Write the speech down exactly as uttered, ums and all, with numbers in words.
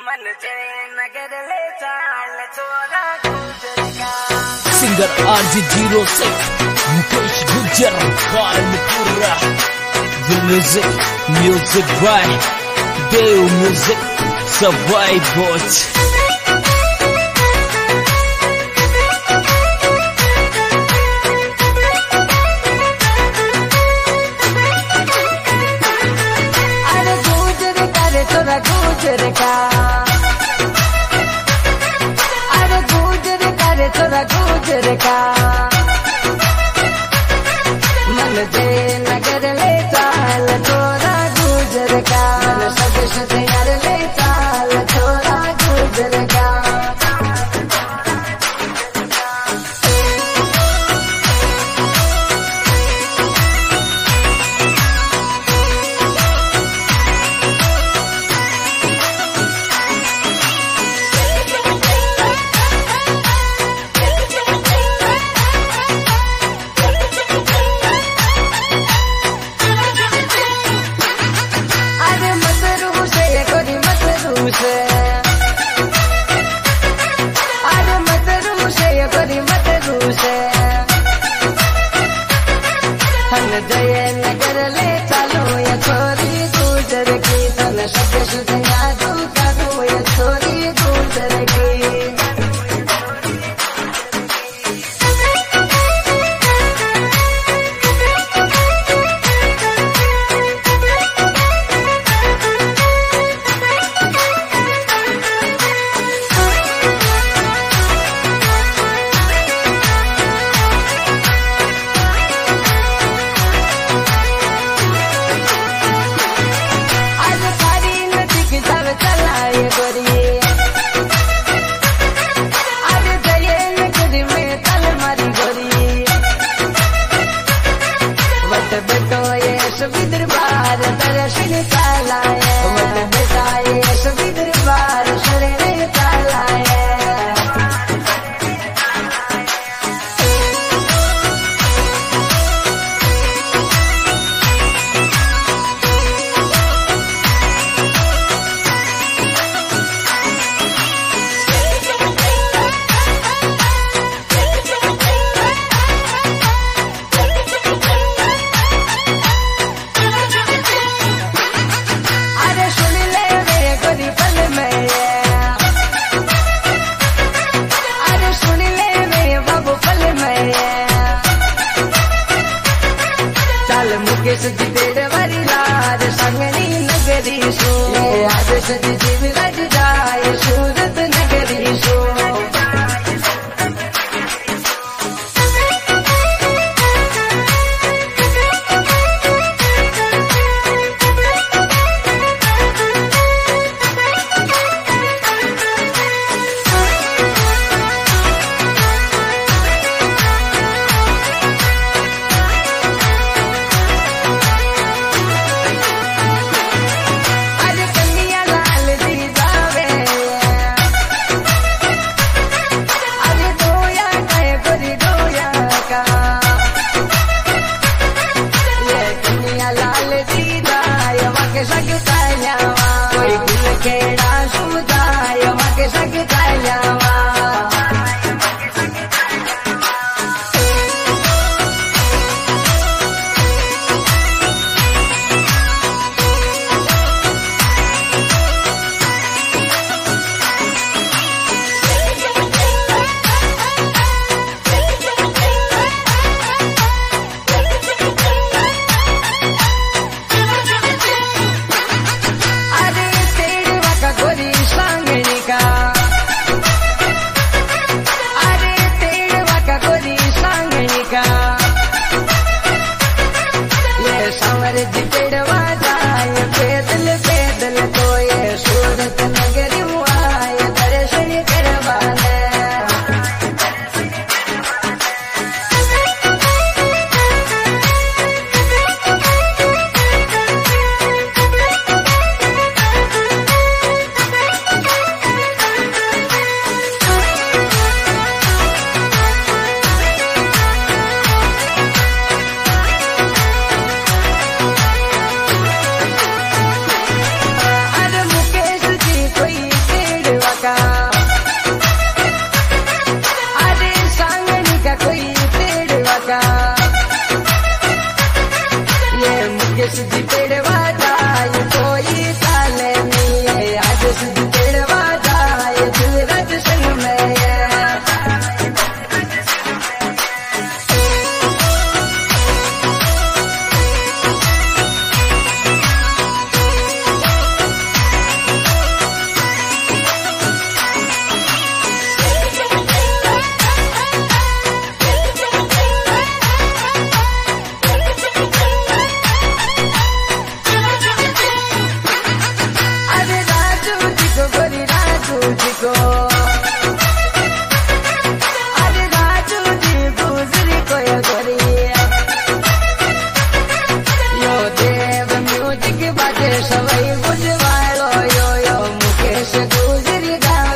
singer आरजी zero से Mukesh Gujjar Kanpura music music by Dev music Sawai बोच गुजर का अरे गुजर करे तोरा गुजर का मन दे नगर ले चाल तोरा गुजर का मन सद सदर ले चाल तोरा गुजर का अरे मत रूसे गोरी मत रूसे हन जय नगर ले चलो या छोरी गुजर की तन शब्द शुद्ध यादू करो या छोरी गुजर की दरबार दर्शन कालाए मत बताए सभी दरबार शरण कालाए मुकेश जी तेरे वारी लार संगनी नगरी सो आज सदी जीव रज जाए सूरत नगरी सो कोई दिल खेड़ा सुधाय के सकता जावा जिपेड़वा जाए पैदल पैदल तो ये सूरत नगरी आए दर्शन करवाने कोई जी को अरे राजू जी गुजरी को गोरिया यो देव म्यूजिक बाजे सवई बुझवालो यो यो मुकेश गुजरी गाँव